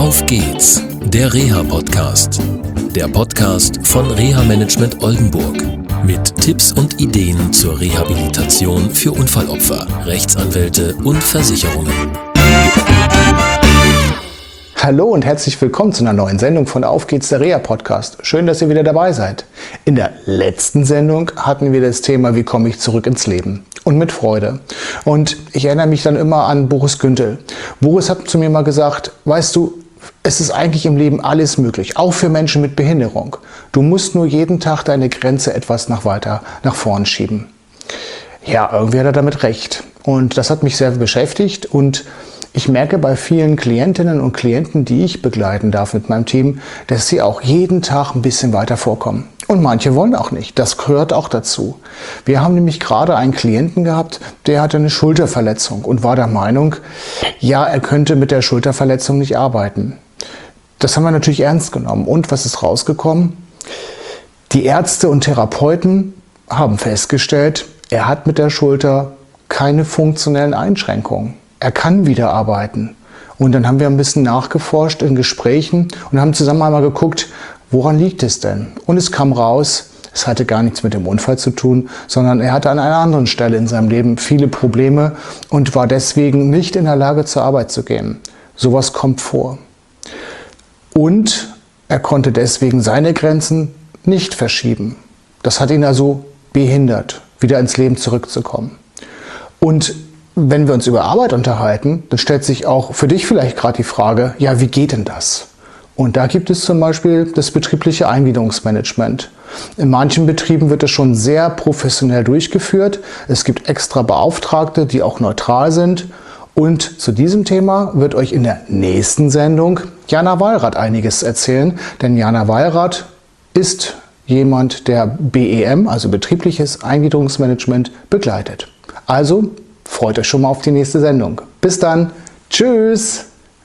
Auf geht's, der Reha-Podcast. Der Podcast von Reha-Management Oldenburg. Mit Tipps und Ideen zur Rehabilitation für Unfallopfer, Rechtsanwälte und Versicherungen. Hallo und herzlich willkommen zu einer neuen Sendung von Auf geht's, der Reha-Podcast. Schön, dass ihr wieder dabei seid. In der letzten Sendung hatten wir das Thema, wie komme ich zurück ins Leben? Und mit Freude. Und ich erinnere mich dann immer an Boris Güntel. Boris hat zu mir mal gesagt, weißt du, es ist eigentlich im Leben alles möglich, auch für Menschen mit Behinderung. Du musst nur jeden Tag deine Grenze etwas weiter nach vorn schieben. Ja, irgendwie hat er damit recht. Und das hat mich sehr beschäftigt und ich merke bei vielen Klientinnen und Klienten, die ich begleiten darf mit meinem Team, dass sie auch jeden Tag ein bisschen weiter vorkommen. Und manche wollen auch nicht. Das gehört auch dazu. Wir haben nämlich gerade einen Klienten gehabt, der hatte eine Schulterverletzung und war der Meinung, ja, er könnte mit der Schulterverletzung nicht arbeiten. Das haben wir natürlich ernst genommen. Und was ist rausgekommen? Die Ärzte und Therapeuten haben festgestellt, er hat mit der Schulter keine funktionellen Einschränkungen. Er kann wieder arbeiten. Und dann haben wir ein bisschen nachgeforscht in Gesprächen und haben zusammen einmal geguckt, woran liegt es denn? Und es kam raus, es hatte gar nichts mit dem Unfall zu tun, sondern er hatte an einer anderen Stelle in seinem Leben viele Probleme und war deswegen nicht in der Lage, zur Arbeit zu gehen. Sowas kommt vor. Und er konnte deswegen seine Grenzen nicht verschieben. Das hat ihn also behindert, wieder ins Leben zurückzukommen. Und wenn wir uns über Arbeit unterhalten, dann stellt sich auch für dich vielleicht gerade die Frage, ja, wie geht denn das? Und da gibt es zum Beispiel das betriebliche Eingliederungsmanagement. In manchen Betrieben wird es schon sehr professionell durchgeführt. Es gibt extra Beauftragte, die auch neutral sind. Und zu diesem Thema wird euch in der nächsten Sendung Jana Wallrath einiges erzählen. Denn Jana Wallrath ist jemand, der BEM, also betriebliches Eingliederungsmanagement, begleitet. Also freut euch schon mal auf die nächste Sendung. Bis dann. Tschüss.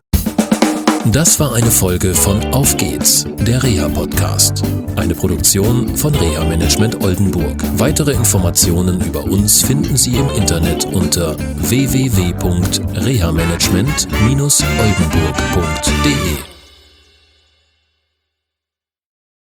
Das war eine Folge von Auf geht's, der Reha-Podcast. Eine Produktion von Reha-Management Oldenburg. Weitere Informationen über uns finden Sie im Internet unter www.rehamanagement-oldenburg.de.